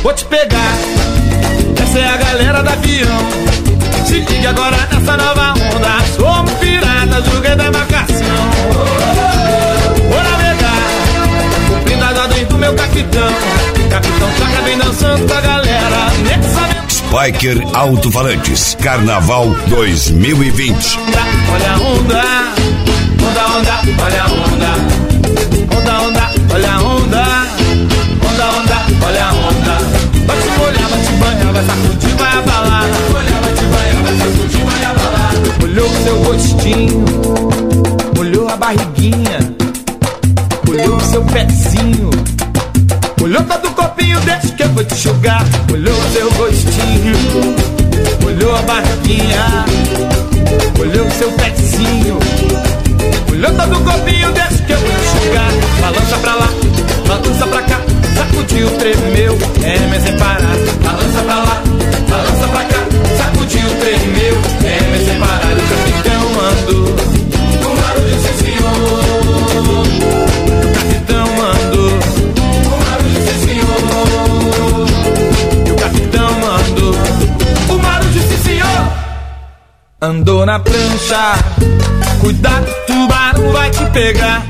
vou te pegar. Essa é a galera do avião. Se liga agora nessa nova onda. Somos piratas, joguei da embarcação. Vou navegar, cumprindo as ordens do meu capitão. Capitão Chaca vem dançando com a galera nessa Spiker Alto-Falantes, Carnaval 2020. Olha a onda, onda, onda, olha a onda. Onda, onda, olha a onda. Onda, onda, olha a onda. Vai te molhar, vai te banhar, vai sacudir, vai abalar. Vai te molhar, vai te banhar, vai sacudir, vai abalar. Molhou o seu rostinho, molhou a barriguinha, molhou o seu pezinho, molhou todo o corpinho, deixa que eu vou te enxugar. Molhou o seu rostinho, molhou a barriguinha, molhou o seu pezinho, molhou todo o corpinho, deixa que eu vou te enxugar. Balança pra lá, balança pra cá, sacudiu, tremeu, mas sem parar. Balança pra lá, balança pra cá, sacudiu, tremeu, mas sem parar. O capitão mandou, o barulho se senhor. O capitão mandou, o barulho se senhor. O capitão mandou, o barulho se senhor. Andou na prancha, cuidado, tubarão vai te pegar.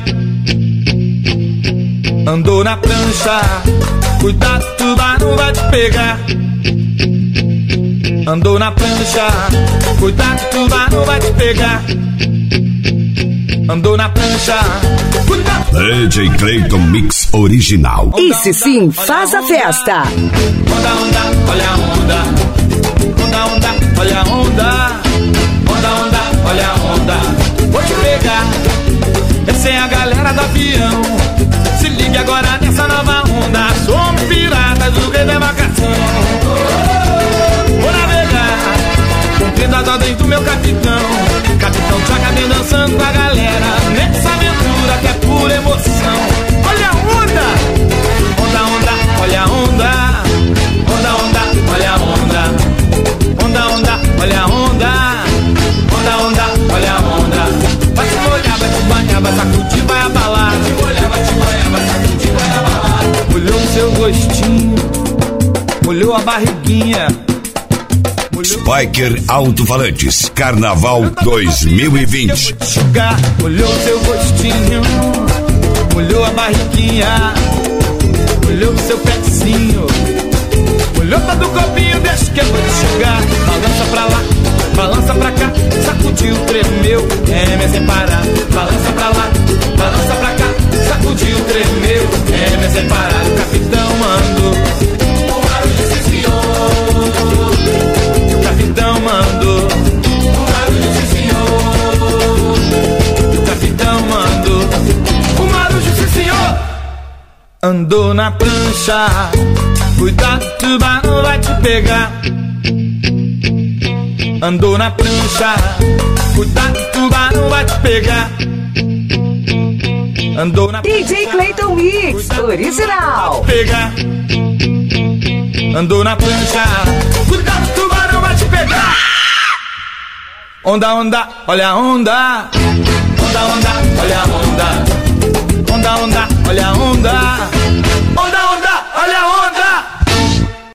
Andou na prancha, cuidado, tubarão vai te pegar. Andou na prancha, cuidado, tubarão vai te pegar. Andou na prancha, cuidado. DJ Clayton Mix Original. Esse sim faz a festa. Onda, onda, olha a onda. Onda, onda, olha a onda. Onda, onda, olha a onda. Vou te pegar. Essa é a galera do avião. Se ligue agora nessa nova onda. Somos piratas, joguei da embarcação. Vou navegar, cumprindo as ordens do meu capitão. Capitão Chaca vem dançando com a galera nessa aventura que é pura emoção. Olha a onda, onda, onda, olha a onda. Onda, onda, olha a onda. Onda, onda, olha a onda. Onda, onda, olha a onda. Vai te molhar, vai te banhar, vai sacudir, vai abalar. Vai te molhar, vai te banhar, vai sacudir, vai abalar. Molhou o seu rostinho, molhou a barriguinha. Spiker Alto-Falantes, Carnaval 2020. Molhou o seu rostinho, molhou a barriguinha, molhou o seu pezinho, molhou todo o corpinho, deixa que eu vou te enxugar. Balança pra lá, balança pra cá, sacudiu, tremeu, mas sem parar. Balança pra lá, balança pra cá, sacudiu, tremeu, mas sem parar. O capitão mandou, o barulho se senhor. O capitão mandou, o barulho se senhor. O capitão mandou, o barulho se senhor. Andou na prancha, cuidado, tubarão vai te pegar. Andou na prancha, cuidado, tubarão vai te pegar. Andou na DJ Clayton Mix Original. Pegar. Andou na prancha, cuidado, tubarão vai te pegar. Onda, onda, olha a onda. Onda, onda, olha a onda. Onda, onda, olha a onda. Onda, onda, olha a onda.